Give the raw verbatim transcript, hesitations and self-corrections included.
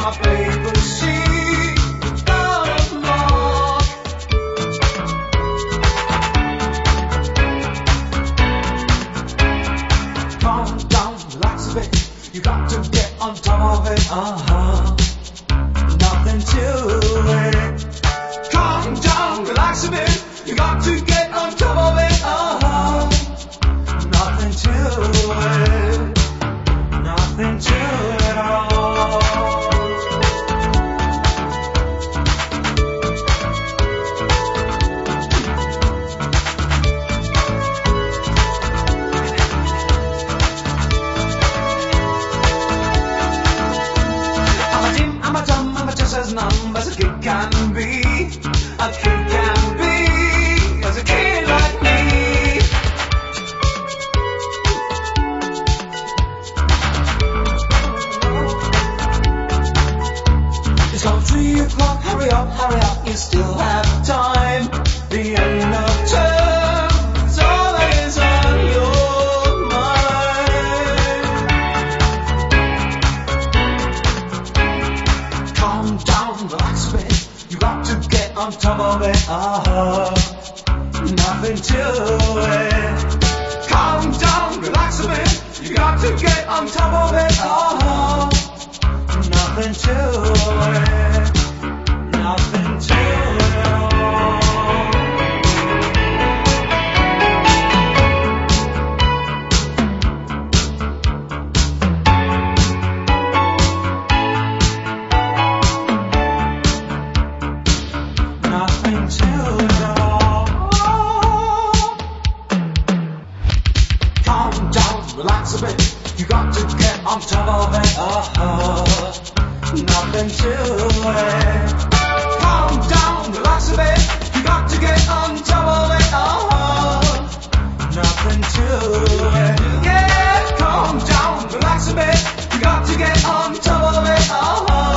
my baby, she got a mark. Calm down, relax a bit. You got to get on top of it. Uh-huh. Nothing to it. Calm down, relax a bit. You got to get on top of it. Uh-huh. Nothing to it. Nothing to it at all. I'm a dim, I'm a dumb, I'm a just as numb as a kid can be. A kid can be, as a kid like me. It's gone three o'clock, hurry up, hurry up, you still have time. The end of term is all that is on your mind. Calm down, relax a bit. You got to get on top of it. Uh-huh. Nothing to it. Calm down, relax a bit. You got to get on top of it. Uh-huh. Nothing to it. Nothing to it at all. Nothing to it at all. Calm down, relax a bit. You got to get on top of it. Uh-huh. Nothing to it. Calm down, relax a bit. You got to get on top of it. Uh-huh. Nothing to it. Yeah, calm down, relax a bit. You got to get on top of it. Uh-huh.